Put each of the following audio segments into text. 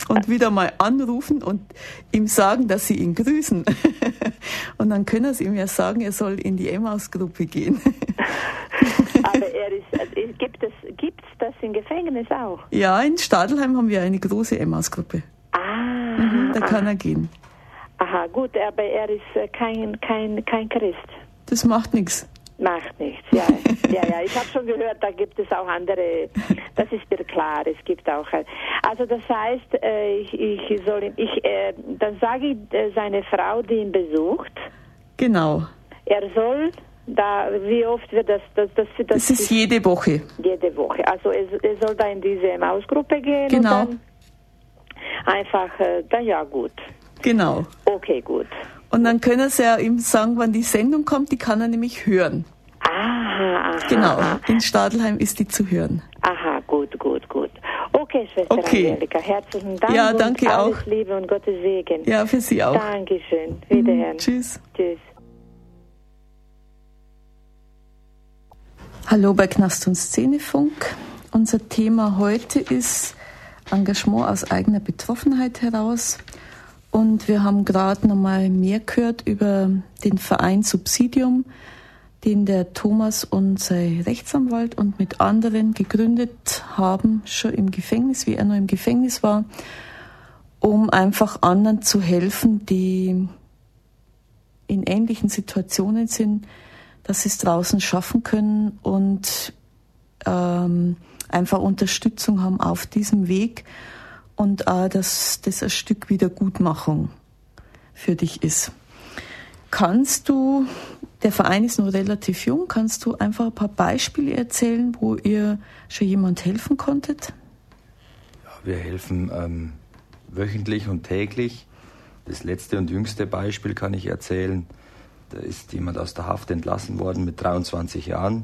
und wieder mal anrufen und ihm sagen, dass sie ihn grüßen. Und dann können sie ihm ja sagen, er soll in die Emmaus-Gruppe gehen. Aber gibt es das im Gefängnis auch? Ja, in Stadelheim haben wir eine große Emmaus-Gruppe. Da kann er gehen. Aha, gut, aber er ist kein Christ. Das macht nichts. Macht nichts, ja. Ja, ich habe schon gehört, da gibt es auch andere, das ist mir klar, es gibt auch, also das heißt, dann sage ich seine Frau, die ihn besucht. Genau. Er soll wie oft wird das ist jede Woche. Jede Woche, also er soll da in diese Emmaus-Gruppe gehen. Genau. Und dann einfach, ja gut. Genau. Okay, gut. Und dann können sie ja ihm sagen, wann die Sendung kommt, die kann er nämlich hören. Aha. Genau, in Stadelheim ist die zu hören. Aha, gut. Okay, Schwester Angelika, herzlichen Dank. Ja, danke und auch. Alles Liebe und Gottes Segen. Ja, für Sie auch. Dankeschön. Wiederhören. Tschüss. Tschüss. Hallo bei Knast und Szenefunk. Unser Thema heute ist Engagement aus eigener Betroffenheit heraus. Und wir haben gerade nochmal mehr gehört über den Verein Subsidium, den der Thomas und sein Rechtsanwalt und mit anderen gegründet haben, schon im Gefängnis, wie er noch im Gefängnis war, um einfach anderen zu helfen, die in ähnlichen Situationen sind, dass sie es draußen schaffen können und einfach Unterstützung haben auf diesem Weg und auch, dass das ein Stück Wiedergutmachung für dich ist. Der Verein ist noch relativ jung, kannst du einfach ein paar Beispiele erzählen, wo ihr schon jemand helfen konntet? Ja, wir helfen wöchentlich und täglich. Das letzte und jüngste Beispiel kann ich erzählen. Da ist jemand aus der Haft entlassen worden mit 23 Jahren,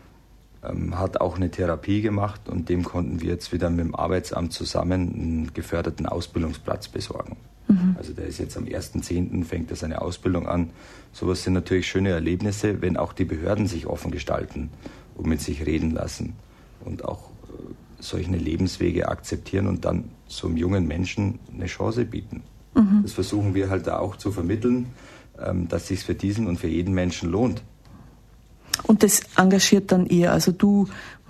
hat auch eine Therapie gemacht und dem konnten wir jetzt wieder mit dem Arbeitsamt zusammen einen geförderten Ausbildungsplatz besorgen. Also der ist jetzt am 1.10. fängt er seine Ausbildung an. Sowas sind natürlich schöne Erlebnisse, wenn auch die Behörden sich offen gestalten und mit sich reden lassen und auch solche Lebenswege akzeptieren und dann so einem jungen Menschen eine Chance bieten. Das versuchen wir halt da auch zu vermitteln, dass es sich für diesen und für jeden Menschen lohnt. Und das engagiert dann ihr, also du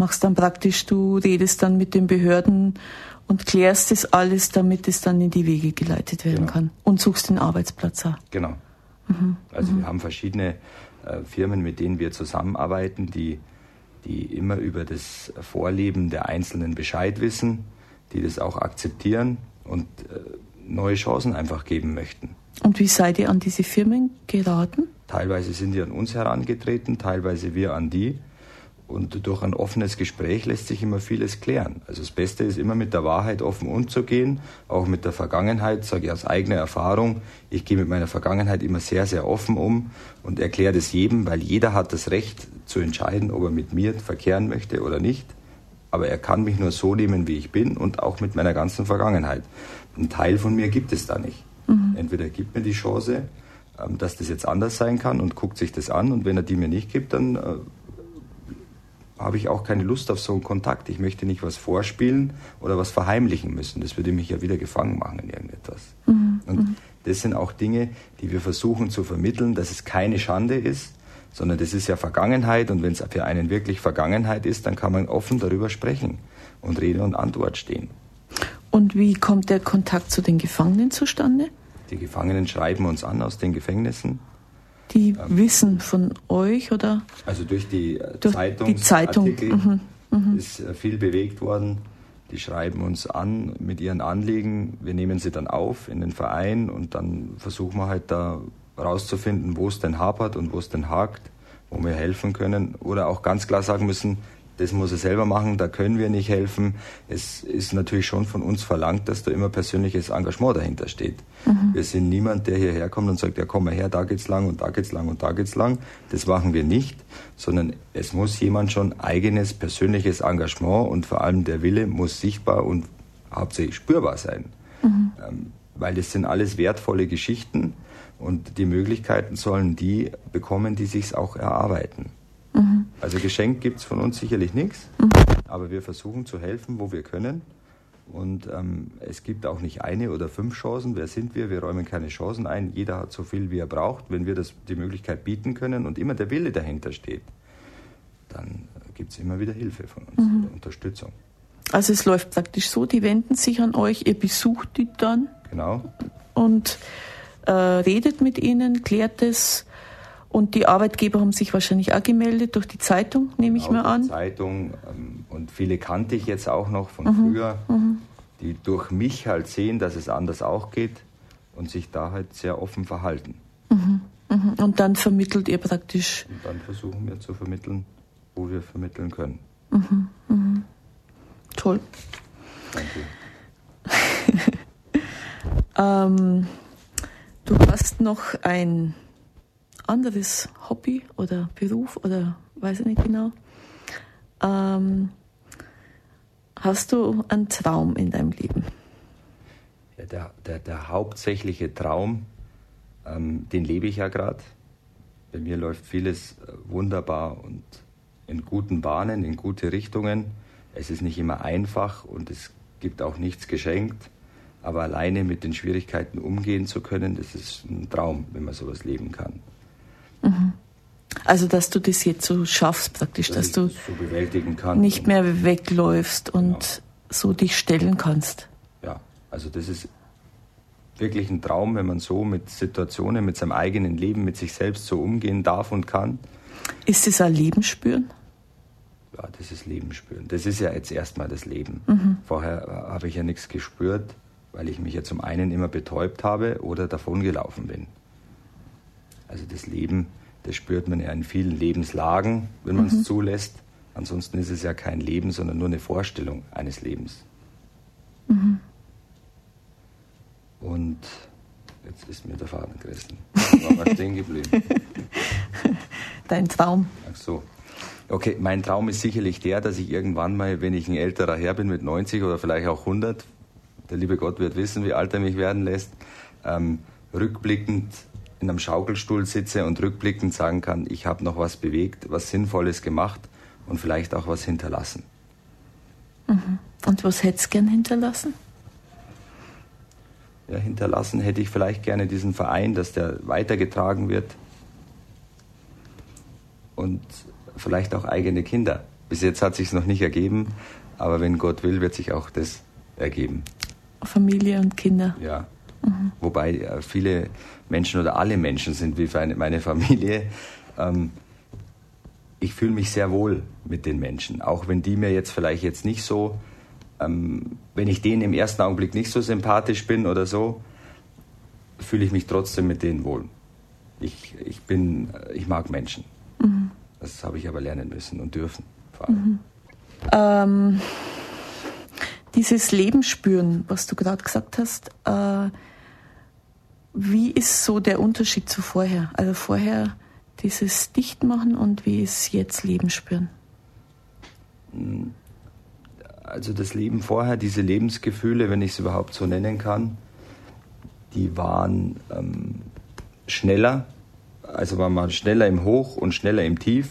redest dann mit den Behörden und klärst das alles, damit es dann in die Wege geleitet werden kann. Und suchst den Arbeitsplatz auch. Genau. Also wir haben verschiedene Firmen, mit denen wir zusammenarbeiten, die immer über das Vorleben der Einzelnen Bescheid wissen, die das auch akzeptieren und neue Chancen einfach geben möchten. Und wie seid ihr an diese Firmen geraten? Teilweise sind die an uns herangetreten, teilweise wir an die. Und durch ein offenes Gespräch lässt sich immer vieles klären. Also das Beste ist immer mit der Wahrheit offen umzugehen, auch mit der Vergangenheit, sage ich aus eigener Erfahrung. Ich gehe mit meiner Vergangenheit immer sehr, sehr offen um und erkläre das jedem, weil jeder hat das Recht zu entscheiden, ob er mit mir verkehren möchte oder nicht. Aber er kann mich nur so nehmen, wie ich bin und auch mit meiner ganzen Vergangenheit. Ein Teil von mir gibt es da nicht. Entweder er gibt mir die Chance, dass das jetzt anders sein kann und guckt sich das an und wenn er die mir nicht gibt, dann habe ich auch keine Lust auf so einen Kontakt. Ich möchte nicht was vorspielen oder was verheimlichen müssen. Das würde mich ja wieder gefangen machen in irgendetwas. Und das sind auch Dinge, die wir versuchen zu vermitteln, dass es keine Schande ist, sondern das ist ja Vergangenheit und wenn es für einen wirklich Vergangenheit ist, dann kann man offen darüber sprechen und Rede und Antwort stehen. Und wie kommt der Kontakt zu den Gefangenen zustande? Die Gefangenen schreiben uns an aus den Gefängnissen. Die wissen von euch, oder? Also durch die Zeitung ist viel bewegt worden. Die schreiben uns an mit ihren Anliegen. Wir nehmen sie dann auf in den Verein und dann versuchen wir halt da rauszufinden, wo es denn hapert und wo es denn hakt, wo wir helfen können. Oder auch ganz klar sagen müssen, das muss er selber machen, da können wir nicht helfen. Es ist natürlich schon von uns verlangt, dass da immer persönliches Engagement dahinter steht. Wir sind niemand, der hierher kommt und sagt, ja komm mal her, da geht's lang und da geht's lang und da geht's lang. Das machen wir nicht, sondern es muss jemand schon eigenes persönliches Engagement und vor allem der Wille muss sichtbar und hauptsächlich spürbar sein. Weil das sind alles wertvolle Geschichten und die Möglichkeiten sollen die bekommen, die sich's auch erarbeiten. Also geschenkt gibt es von uns sicherlich nichts, aber wir versuchen zu helfen, wo wir können Und es gibt auch nicht eine oder 5 Chancen. Wer sind wir? Wir räumen keine Chancen ein. Jeder hat so viel, wie er braucht. Wenn wir die Möglichkeit bieten können und immer der Wille dahinter steht, dann gibt es immer wieder Hilfe von uns, oder Unterstützung. Also es läuft praktisch so, die wenden sich an euch, ihr besucht die dann. Genau. Und redet mit ihnen, klärt es. Und die Arbeitgeber haben sich wahrscheinlich auch gemeldet durch die Zeitung, nehme ich mal an. Die Zeitung und viele kannte ich jetzt auch noch von früher, die durch mich halt sehen, dass es anders auch geht und sich da halt sehr offen verhalten. Und dann vermittelt ihr praktisch. Und dann versuchen wir zu vermitteln, wo wir vermitteln können. Toll. Danke. Du hast noch ein anderes Hobby oder Beruf oder weiß ich nicht genau. Hast du einen Traum in deinem Leben? Ja, der hauptsächliche Traum, den lebe ich ja gerade. Bei mir läuft vieles wunderbar und in guten Bahnen, in gute Richtungen. Es ist nicht immer einfach und es gibt auch nichts geschenkt. Aber alleine mit den Schwierigkeiten umgehen zu können, das ist ein Traum, wenn man sowas leben kann. Also, dass du das jetzt so schaffst praktisch, dass du das so bewältigen kann nicht mehr wegläufst und so dich stellen kannst. Ja, also das ist wirklich ein Traum, wenn man so mit Situationen, mit seinem eigenen Leben, mit sich selbst so umgehen darf und kann. Ist das ein Leben spüren? Ja, das ist Leben spüren. Das ist ja jetzt erstmal das Leben. Vorher habe ich ja nichts gespürt, weil ich mich ja zum einen immer betäubt habe oder davongelaufen bin. Also das Leben, das spürt man ja in vielen Lebenslagen, wenn man es zulässt. Ansonsten ist es ja kein Leben, sondern nur eine Vorstellung eines Lebens. Und jetzt ist mir der Faden gerissen. War mal stehen geblieben. Dein Traum. Ach so. Okay, mein Traum ist sicherlich der, dass ich irgendwann mal, wenn ich ein älterer Herr bin mit 90 oder vielleicht auch 100, der liebe Gott wird wissen, wie alt er mich werden lässt, rückblickend in einem Schaukelstuhl sitze und rückblickend sagen kann, ich habe noch was bewegt, was Sinnvolles gemacht und vielleicht auch was hinterlassen. Und was hättest du gern hinterlassen? Ja, hinterlassen hätte ich vielleicht gerne diesen Verein, dass der weitergetragen wird und vielleicht auch eigene Kinder. Bis jetzt hat sich es noch nicht ergeben, aber wenn Gott will, wird sich auch das ergeben. Familie und Kinder. Ja. Wobei viele Menschen oder alle Menschen sind wie meine Familie. Ich fühle mich sehr wohl mit den Menschen, auch wenn die mir jetzt vielleicht jetzt nicht so, wenn ich denen im ersten Augenblick nicht so sympathisch bin oder so, fühle ich mich trotzdem mit denen wohl. Ich mag Menschen. Das habe ich aber lernen müssen und dürfen. Vor allem. Dieses Leben spüren, was du gerade gesagt hast, wie ist so der Unterschied zu vorher? Also vorher dieses Dichtmachen und wie ist jetzt Leben spüren? Also das Leben vorher, diese Lebensgefühle, wenn ich es überhaupt so nennen kann, die waren schneller. Also war man schneller im Hoch und schneller im Tief.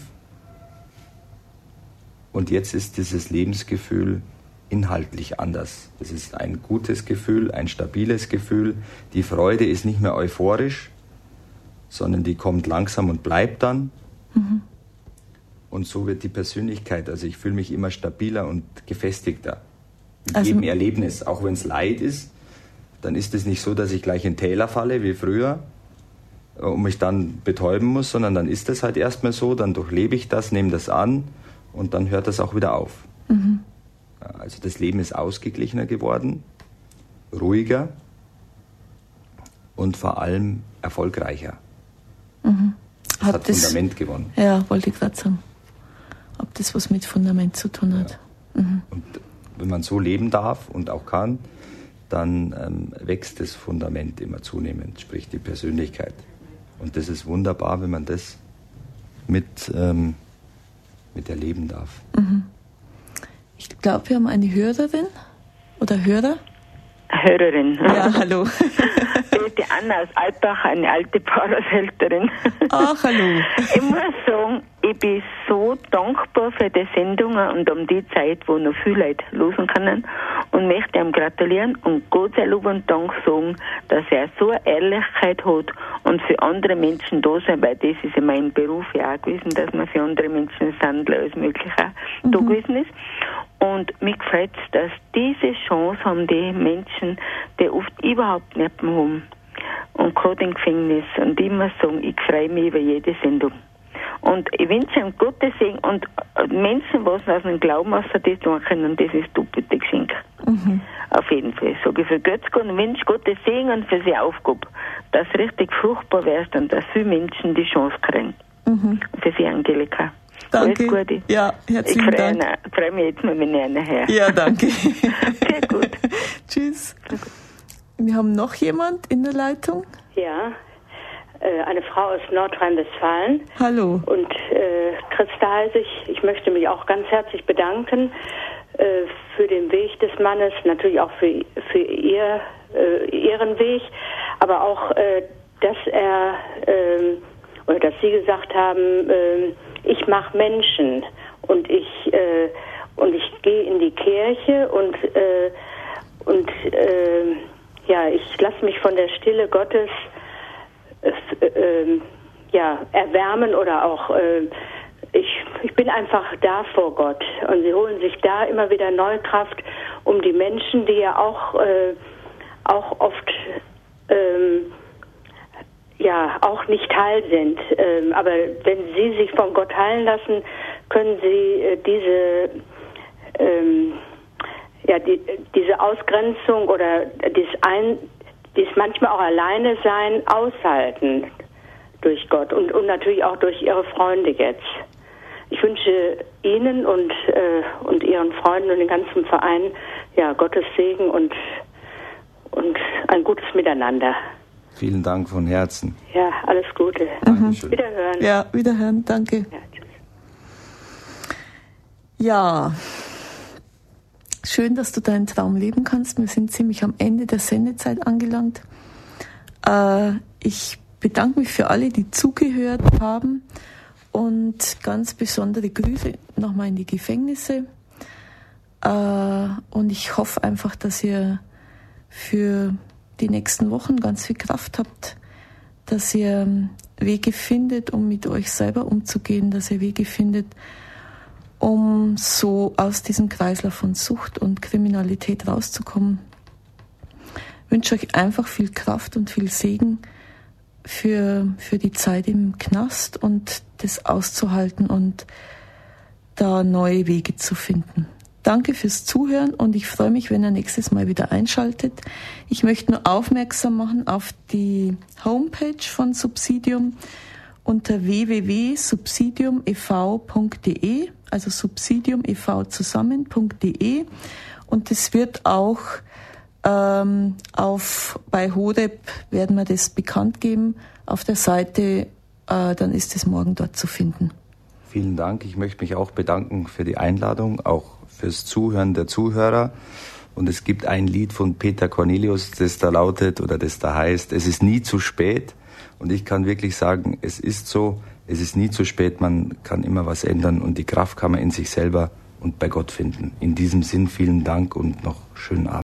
Und jetzt ist dieses Lebensgefühl inhaltlich anders. Es ist ein gutes Gefühl, ein stabiles Gefühl. Die Freude ist nicht mehr euphorisch, sondern die kommt langsam und bleibt dann. Und so wird die Persönlichkeit, also ich fühle mich immer stabiler und gefestigter. Mit jedem Erlebnis, auch wenn es Leid ist, dann ist es nicht so, dass ich gleich in Täler falle wie früher und mich dann betäuben muss, sondern dann ist es halt erstmal so, dann durchlebe ich das, nehme das an und dann hört das auch wieder auf. Also das Leben ist ausgeglichener geworden, ruhiger und vor allem erfolgreicher. Es hat Fundament gewonnen. Ja, wollte ich gerade sagen. Ob das was mit Fundament zu tun hat. Ja. Und wenn man so leben darf und auch kann, dann wächst das Fundament immer zunehmend, sprich die Persönlichkeit. Und das ist wunderbar, wenn man das mit erleben darf. Ich glaube, wir haben eine Hörerin oder Hörer. Hörerin. Ja, hallo. Die Anna aus Altbach, eine alte Pfarrershälterin. Ach, hallo. Ich muss sagen, ich bin so dankbar für die Sendungen und um die Zeit, wo noch viele Leute losen können. und möchte ihm gratulieren und Gott sei Lob und Dank sagen, dass er so eine Ehrlichkeit hat und für andere Menschen da sein, weil das ist ja mein Beruf ja auch gewesen, dass man für andere Menschen sind, alles Mögliche auch da gewesen ist. Und mich freut es, dass diese Chance haben die Menschen, die oft überhaupt nicht mehr haben und gerade im Gefängnis. Und ich muss sagen, ich freue mich über jede Sendung. Und ich wünsche ihm Gottes Segen und Menschen, was aus dem Glauben aus das tun können, das ist doppelte Geschenk. Auf jeden Fall. Sage ich für Gott und wünsche Gottes Segen und für seine Aufgabe, dass es richtig fruchtbar wird und dass viele Menschen die Chance kriegen. Für sie, Angelika. Danke. Alles Gute. Ja, herzlichen Dank. Ich freue mich jetzt mal, wenn ich einen her. Ja, danke. Sehr gut. Tschüss. Wir haben noch jemand in der Leitung. Ja, eine Frau aus Nordrhein-Westfalen. Hallo. Und Christa heiße ich. Ich möchte mich auch ganz herzlich bedanken für den Weg des Mannes, natürlich auch für ihren Weg, aber auch, dass er oder dass Sie gesagt haben, ich mache Menschen und ich gehe in die Kirche und ich lasse mich von der Stille Gottes erwärmen oder auch ich bin einfach da vor Gott und sie holen sich da immer wieder neue Kraft, um die Menschen, die ja auch oft auch nicht heil sind, aber wenn sie sich von Gott heilen lassen, können sie diese Ausgrenzung oder dieses manchmal auch alleine sein aushalten durch Gott und natürlich auch durch ihre Freunde jetzt. Ich wünsche Ihnen und Ihren Freunden und dem ganzen Verein Gottes Segen und ein gutes Miteinander. Vielen Dank von Herzen. Ja, alles Gute. Dankeschön. Wiederhören. Ja, wiederhören, danke. Ja, tschüss. Ja, schön, dass du deinen Traum leben kannst. Wir sind ziemlich am Ende der Sendezeit angelangt. Ich bedanke mich für alle, die zugehört haben und ganz besondere Grüße nochmal in die Gefängnisse. Und ich hoffe einfach, dass ihr für die nächsten Wochen ganz viel Kraft habt, dass ihr Wege findet, um mit euch selber umzugehen, dass ihr Wege findet, um so aus diesem Kreislauf von Sucht und Kriminalität rauszukommen. Ich wünsche euch einfach viel Kraft und viel Segen für die Zeit im Knast und das auszuhalten und da neue Wege zu finden. Danke fürs Zuhören und ich freue mich, wenn ihr nächstes Mal wieder einschaltet. Ich möchte nur aufmerksam machen auf die Homepage von Subsidium unter www.subsidiumev.de, also subsidiumev.de, und es wird auch bei Horeb werden wir das bekannt geben auf der Seite, dann ist es morgen dort zu finden. Vielen Dank. Ich möchte mich auch bedanken für die Einladung, auch fürs Zuhören der Zuhörer. Und es gibt ein Lied von Peter Cornelius, das da lautet oder das da heißt, es ist nie zu spät. Und ich kann wirklich sagen, es ist so, es ist nie zu spät, man kann immer was ändern und die Kraft kann man in sich selber und bei Gott finden. In diesem Sinn vielen Dank und noch schönen Abend.